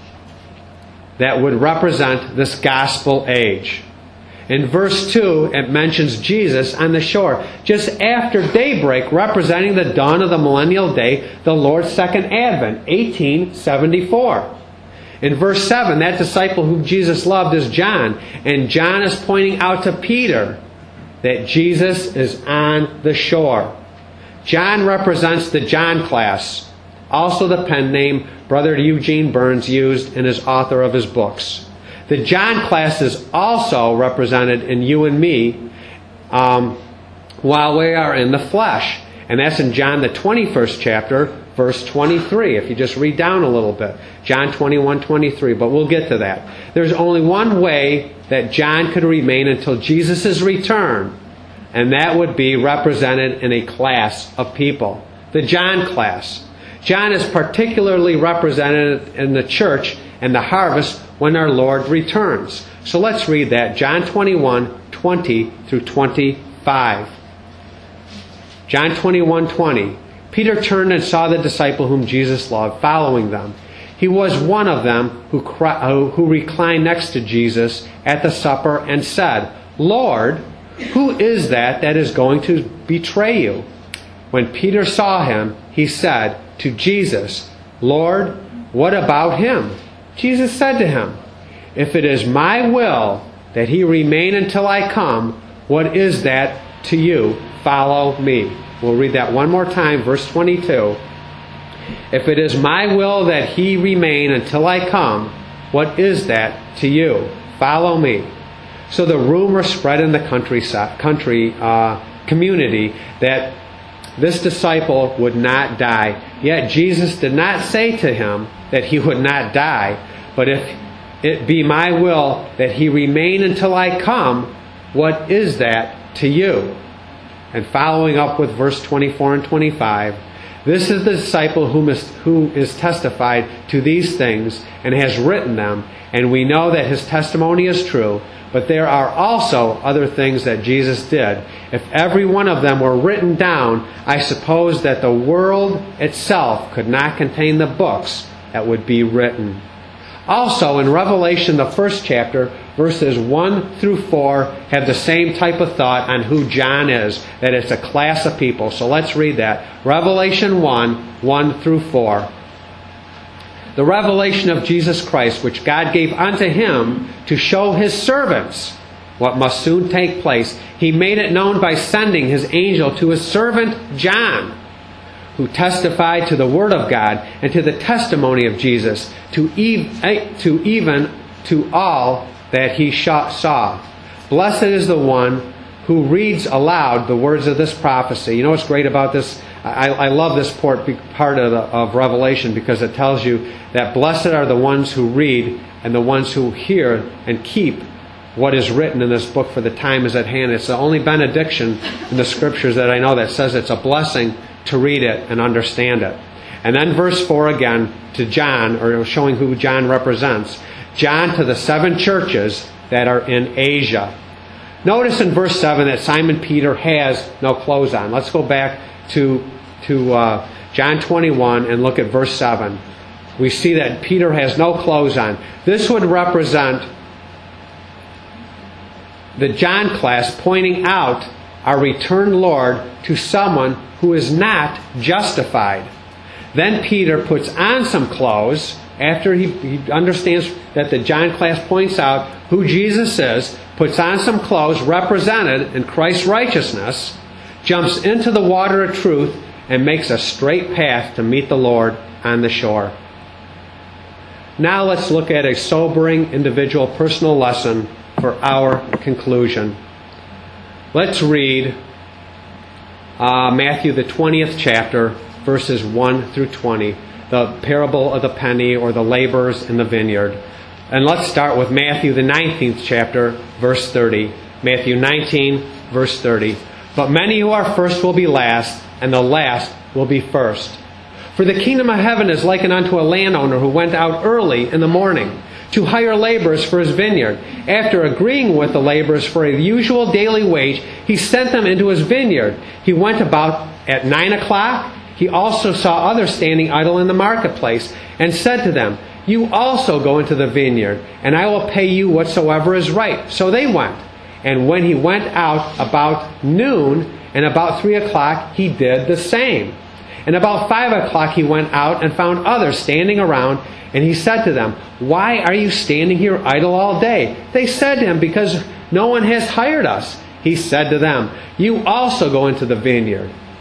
that would represent this gospel age. In verse two, it mentions Jesus on the shore, just after daybreak, representing the dawn of the millennial day, the Lord's second advent, eighteen seventy-four. In verse seven, that disciple whom Jesus loved is John, and John is pointing out to Peter that Jesus is on the shore. John represents the John class. also the pen name Brother Eugene Burns used in his author of his books. The John class is also represented in you and me um, while we are in the flesh. And that's in John the twenty-first chapter, verse twenty-three, if you just read down a little bit. John twenty-one, twenty-three, but we'll get to that. There's only one way that John could remain until Jesus' return, and that would be represented in a class of people. The John class. John is particularly represented in the church and the harvest when our Lord returns. So let's read that. John twenty-one, twenty through twenty-five. John twenty-one, twenty. Peter turned and saw the disciple whom Jesus loved following them. He was one of them who, who reclined next to Jesus at the supper and said, Lord, who is that that is going to betray you? When Peter saw him, he said to Jesus, Lord, what about him? Jesus said to him, if it is my will that he remain until I come, what is that to you? Follow me. We'll read that one more time, verse twenty-two. If it is my will that he remain until I come, what is that to you? Follow me. So the rumor spread in the country, country uh, community that this disciple would not die. Yet Jesus did not say to him that he would not die, but if it be my will that he remain until I come, what is that to you? And following up with verse twenty-four and twenty-five, this is the disciple whom is, who is testified to these things and has written them, and we know that his testimony is true, but there are also other things that Jesus did. If every one of them were written down, I suppose that the world itself could not contain the books that would be written. Also, in Revelation, the first chapter, verses one through four, have the same type of thought on who John is, that it's a class of people. So let's read that. Revelation one, one through four. The revelation of Jesus Christ, which God gave unto him to show his servants what must soon take place. He made it known by sending his angel to his servant John, who testified to the word of God and to the testimony of Jesus, to, ev- to even to all that he saw. Blessed is the one who reads aloud the words of this prophecy. You know what's great about this? I, I love this part of, the, of Revelation because it tells you that blessed are the ones who read and the ones who hear and keep what is written in this book, for the time is at hand. It's the only benediction in the scriptures that I know that says it's a blessing to read it and understand it. And then verse four again to John, or showing who John represents. John to the seven churches that are in Asia. Notice in verse seven that Simon Peter has no clothes on. Let's go back to, to uh, John twenty-one and look at verse seven. We see that Peter has no clothes on. This would represent the John class pointing out our returned Lord to someone who is not justified. Then Peter puts on some clothes after he, he understands that the John class points out who Jesus is, puts on some clothes represented in Christ's righteousness, jumps into the water of truth, and makes a straight path to meet the Lord on the shore. Now let's look at a sobering individual personal lesson for our conclusion. Let's read uh, Matthew the twentieth chapter, verses one through twenty, the parable of the penny or the laborers in the vineyard. And let's start with Matthew the nineteenth chapter, verse thirty. Matthew nineteen, verse thirty. But many who are first will be last, and the last will be first. For the kingdom of heaven is likened unto a landowner who went out early in the morning to hire laborers for his vineyard. After agreeing with the laborers for a usual daily wage, he sent them into his vineyard. He went about at nine o'clock. He also saw others standing idle in the marketplace, and said to them, You also go into the vineyard, and I will pay you whatsoever is right. So they went. And when he went out about noon, and about three o'clock, he did the same. And about five o'clock he went out and found others standing around, and he said to them, Why are you standing here idle all day? They said to him, Because no one has hired us. He said to them, You also go into the vineyard.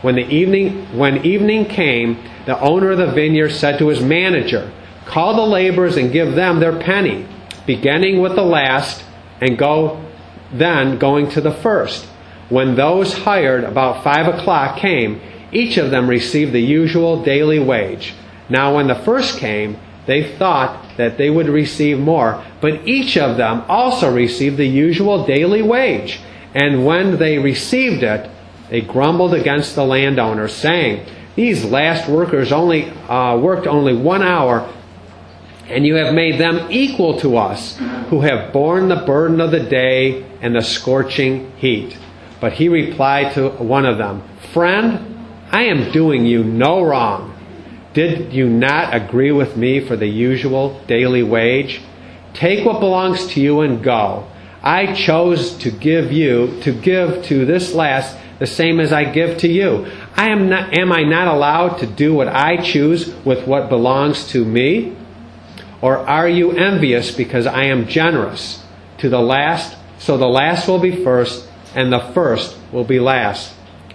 When the evening when evening came, the owner of the vineyard said to his manager, "Call the laborers and give them their penny, beginning with the last and go then going to the first." When those hired about five o'clock came, each of them received the usual daily wage. Now when the first came, they thought that they would receive more, but each of them also received the usual daily wage. And when they received it, they grumbled against the landowner, saying, "These last workers only uh, worked only one hour, and you have made them equal to us, who have borne the burden of the day and the scorching heat." But he replied to one of them, "Friend, I am doing you no wrong. Did you not agree with me for the usual daily wage? Take what belongs to you and go. I chose to give you to give to this last the same as I give to you. I am not am I not allowed to do what I choose with what belongs to me? Or are you envious because I am generous to the last, so the last will be first and the first will be last?"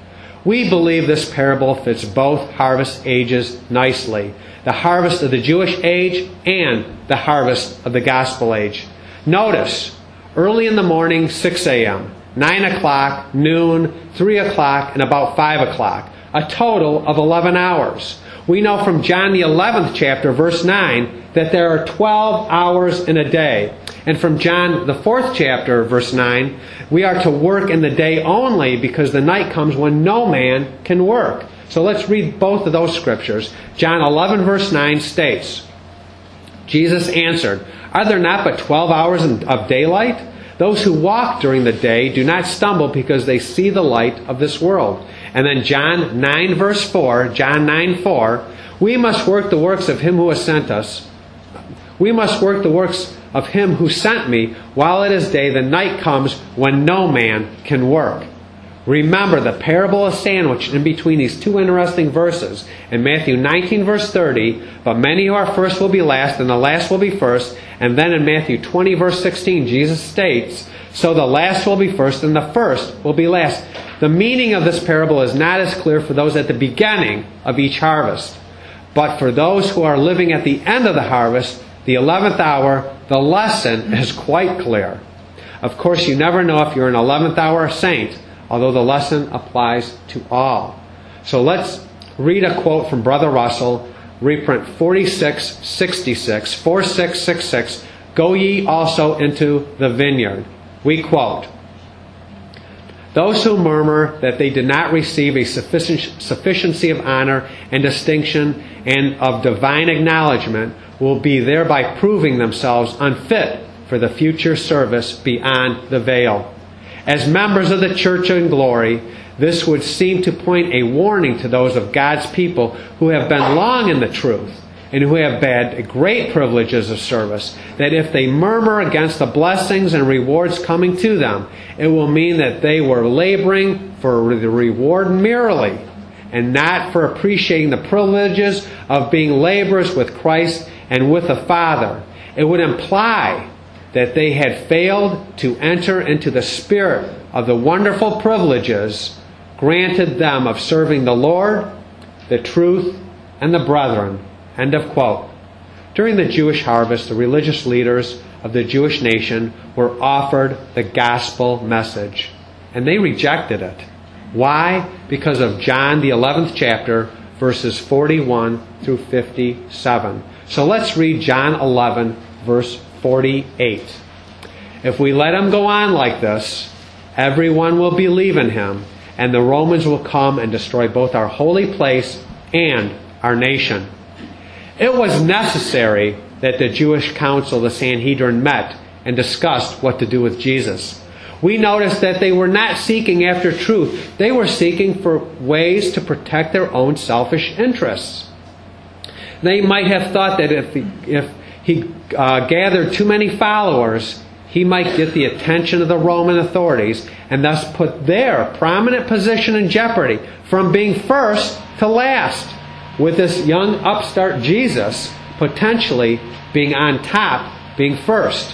We believe this parable fits both harvest ages nicely, the harvest of the Jewish age and the harvest of the gospel age. Notice, early in the morning, six a.m., nine o'clock, noon, three o'clock, and about five o'clock, a total of eleven hours. We know from John the eleventh chapter, verse nine, that there are twelve hours in a day. And from John the fourth chapter, verse nine, we are to work in the day only because the night comes when no man can work. So let's read both of those scriptures. John eleven, verse nine states, Jesus answered, "Are there not but twelve hours of daylight? Those who walk during the day do not stumble because they see the light of this world." And then John nine, verse four, John nine, four, "We must work the works of him who has sent us. We must work the works of him who sent me while it is day. The night comes when no man can work." Remember, the parable is sandwiched in between these two interesting verses. In Matthew nineteen, verse thirty, "But many who are first will be last, and the last will be first." And then in Matthew twenty, verse sixteen, Jesus states, "So the last will be first, and the first will be last." The meaning of this parable is not as clear for those at the beginning of each harvest. But for those who are living at the end of the harvest, the eleventh hour, the lesson is quite clear. Of course, you never know if you're an eleventh hour saint, although the lesson applies to all. So let's read a quote from Brother Russell, reprint forty-six sixty-six, forty-six sixty-six, "Go ye also into the vineyard." We quote, "Those who murmur that they did not receive a sufficiency of honor and distinction and of divine acknowledgement will be thereby proving themselves unfit for the future service beyond the veil. As members of the church in glory, this would seem to point a warning to those of God's people who have been long in the truth and who have had great privileges of service, that if they murmur against the blessings and rewards coming to them, it will mean that they were laboring for the reward merely, and not for appreciating the privileges of being laborers with Christ and with the Father. It would imply that they had failed to enter into the spirit of the wonderful privileges granted them of serving the Lord, the truth, and the brethren." End of quote. During the Jewish harvest, the religious leaders of the Jewish nation were offered the gospel message, and they rejected it. Why? Because of John the eleventh chapter, verses forty-one through fifty-seven. So let's read John eleven, verse forty-eight. "If we let him go on like this, everyone will believe in him, and the Romans will come and destroy both our holy place and our nation." It was necessary that the Jewish council, the Sanhedrin, met and discussed what to do with Jesus. We notice that they were not seeking after truth. They were seeking for ways to protect their own selfish interests. They might have thought that if he, if he uh, gathered too many followers, he might get the attention of the Roman authorities and thus put their prominent position in jeopardy from being first to last, with this young upstart Jesus potentially being on top, being first.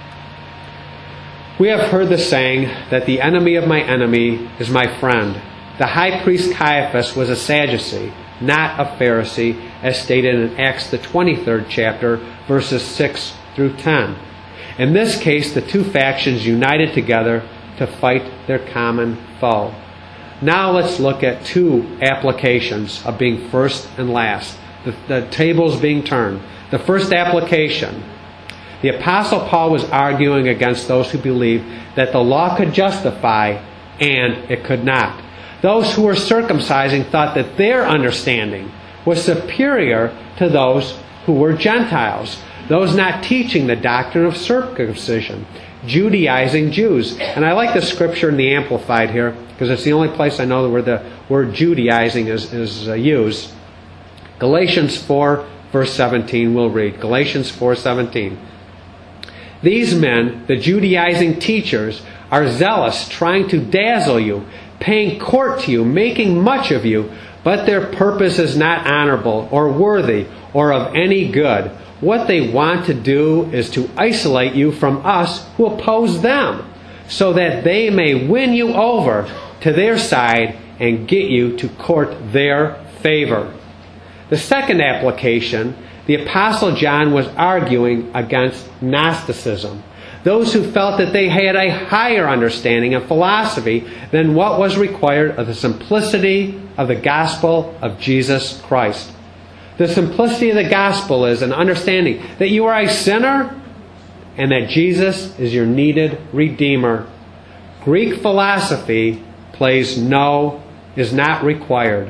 We have heard the saying that the enemy of my enemy is my friend. The high priest Caiaphas was a Sadducee, not a Pharisee, as stated in Acts the twenty-third chapter, verses six through ten. In this case, the two factions united together to fight their common foe. Now let's look at two applications of being first and last. The, the tables being turned. The first application. The Apostle Paul was arguing against those who believed that the law could justify and it could not. Those who were circumcising thought that their understanding was superior to those who were Gentiles, those not teaching the doctrine of circumcision, Judaizing Jews. And I like the scripture in the Amplified here, because it's the only place I know where the word Judaizing is, is uh, used. Galatians four, verse seventeen, we'll read. Galatians four seventeen. These men, the Judaizing teachers, are zealous, trying to dazzle you, paying court to you, making much of you, but their purpose is not honorable or worthy or of any good. What they want to do is to isolate you from us who oppose them, so that they may win you over to their side and get you to court their favor. The second application, the Apostle John was arguing against Gnosticism, those who felt that they had a higher understanding of philosophy than what was required of the simplicity of the gospel of Jesus Christ. The simplicity of the gospel is an understanding that you are a sinner and that Jesus is your needed Redeemer. Greek philosophy plays no, is not required.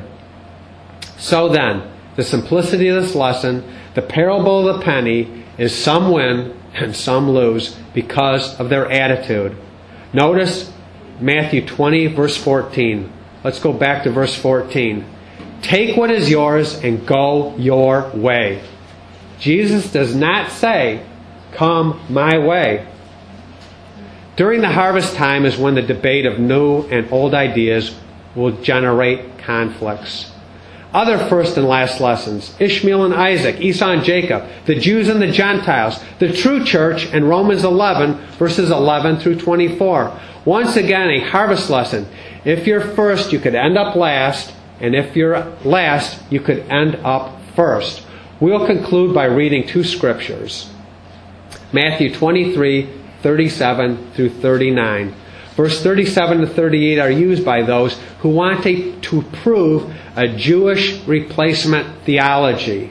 So then, the simplicity of this lesson, the parable of the penny, is some win and some lose because of their attitude. Notice Matthew twenty, verse fourteen. Let's go back to verse fourteen. Take what is yours and go your way. Jesus does not say, come my way. During the harvest time is when the debate of new and old ideas will generate conflicts. Other first and last lessons, Ishmael and Isaac, Esau and Jacob, the Jews and the Gentiles, the true church, and Romans eleven, verses eleven through twenty-four. Once again, a harvest lesson. If you're first, you could end up last, and if you're last, you could end up first. We'll conclude by reading two scriptures. Matthew twenty-three, thirty-seven through thirty-nine. Verse thirty-seven to thirty-eight are used by those who want to, to prove a Jewish replacement theology.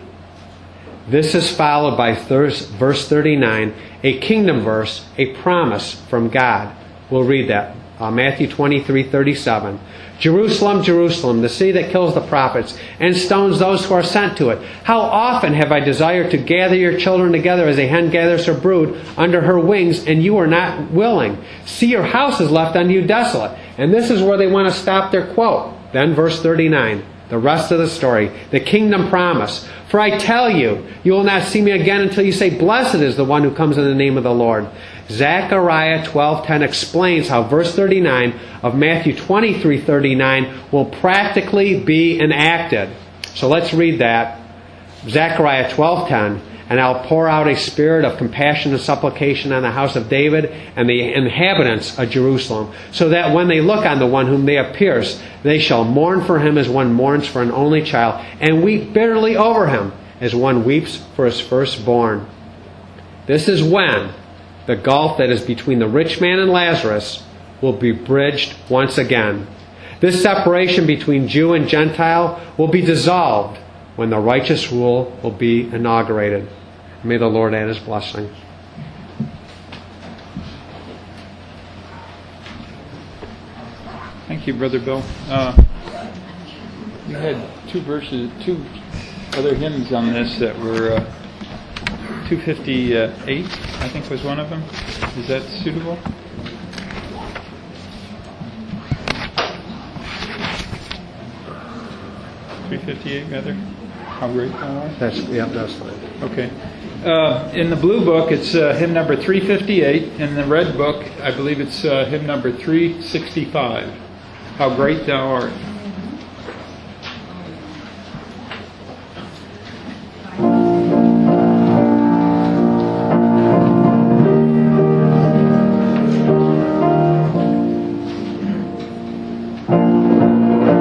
This is followed by verse thirty-nine, a kingdom verse, a promise from God. We'll read that. Uh, Matthew twenty-three, thirty-seven. Jerusalem, Jerusalem, the city that kills the prophets and stones those who are sent to it. How often have I desired to gather your children together as a hen gathers her brood under her wings, and you are not willing. See, your house is left unto you desolate. And this is where they want to stop their quote. Then verse thirty-nine, the rest of the story, the kingdom promise. For I tell you, you will not see me again until you say, blessed is the one who comes in the name of the Lord. Zechariah twelve ten explains how verse thirty-nine of Matthew twenty-three thirty-nine will practically be enacted. So let's read that. Zechariah twelve ten. And I'll pour out a spirit of compassion and supplication on the house of David and the inhabitants of Jerusalem, so that when they look on the one whom they have pierced, they shall mourn for him as one mourns for an only child, and weep bitterly over him as one weeps for his firstborn. This is when the gulf that is between the rich man and Lazarus will be bridged once again. This separation between Jew and Gentile will be dissolved when the righteous rule will be inaugurated. May the Lord add his blessing. Thank you, Brother Bill. Uh, you had two verses, two other hymns on this that were uh, two fifty-eight, I think was one of them. Is that suitable? three fifty-eight, rather. How great thou art? That's, yeah, that's fine. Okay. Uh, in the blue book, it's uh, hymn number three fifty-eight. In the red book, I believe it's uh, hymn number three sixty-five. How great thou art. Thank you.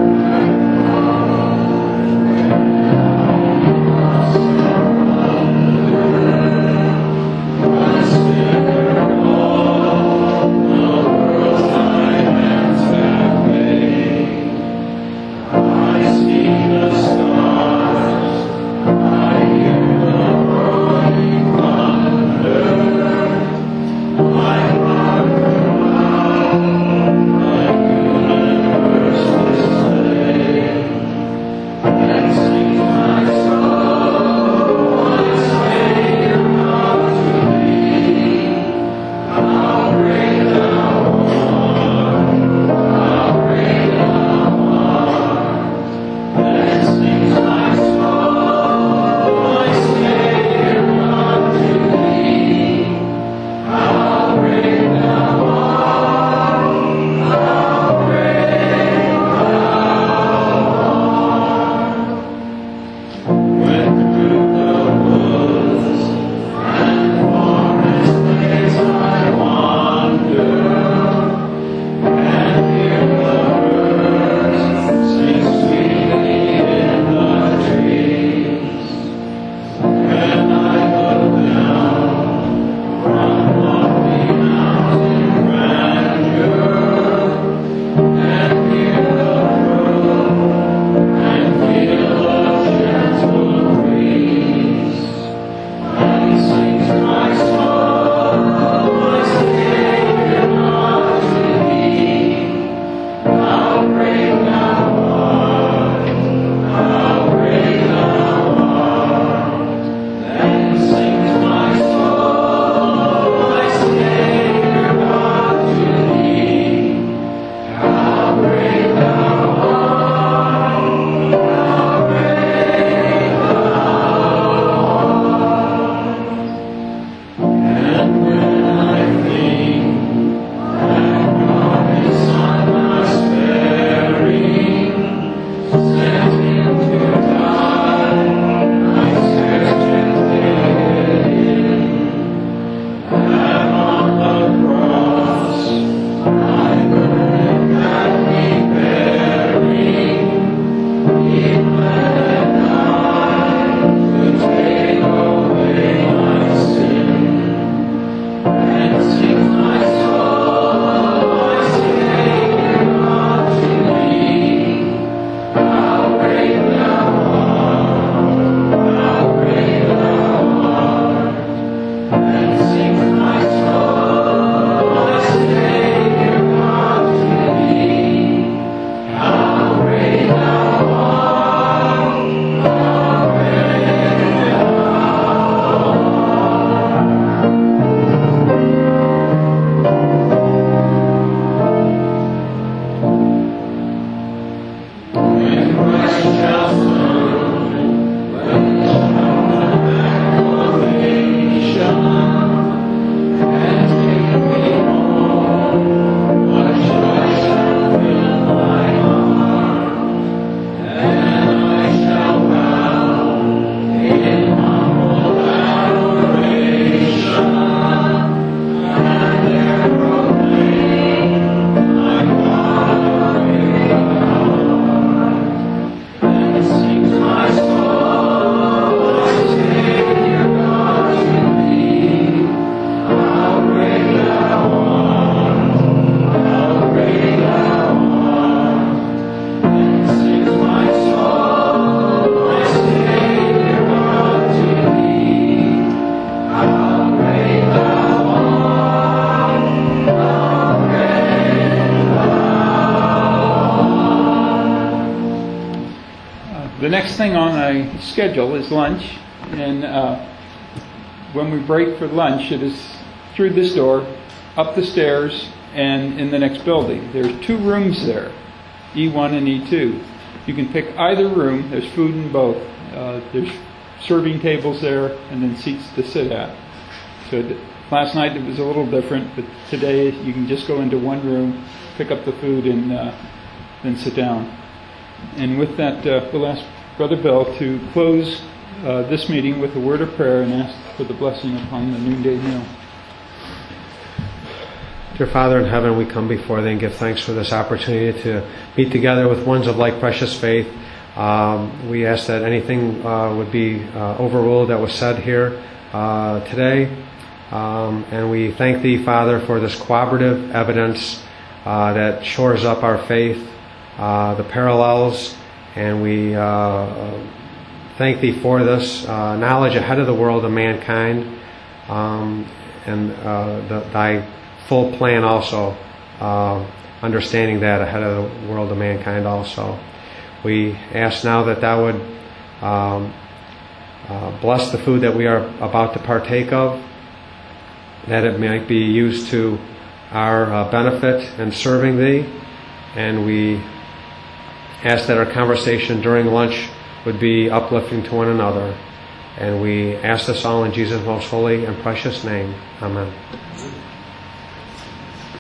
next thing on my schedule is lunch, and uh, when we break for lunch, it is through this door, up the stairs, and in the next building. There's two rooms there, E one and E two. You can pick either room. There's food in both. Uh, there's serving tables there, and then seats to sit at. So th- last night it was a little different, but today you can just go into one room, pick up the food, and uh, then sit down. And with that, uh, we'll ask Brother Bill to close uh, this meeting with a word of prayer and ask for the blessing upon the noonday meal. Dear Father in heaven, we come before Thee and give thanks for this opportunity to meet together with ones of like precious faith. Um, we ask that anything uh, would be uh, overruled that was said here uh, today. Um, and we thank Thee, Father, for this corroborative evidence uh, that shores up our faith, uh, the parallels, and we uh, thank Thee for this uh, knowledge ahead of the world of mankind, um, and uh, the, Thy full plan also, uh, understanding that ahead of the world of mankind also. We ask now that Thou would um, uh, bless the food that we are about to partake of, that it might be used to our uh, benefit in serving Thee, and we ask that our conversation during lunch would be uplifting to one another. And we ask this all in Jesus' most holy and precious name. Amen.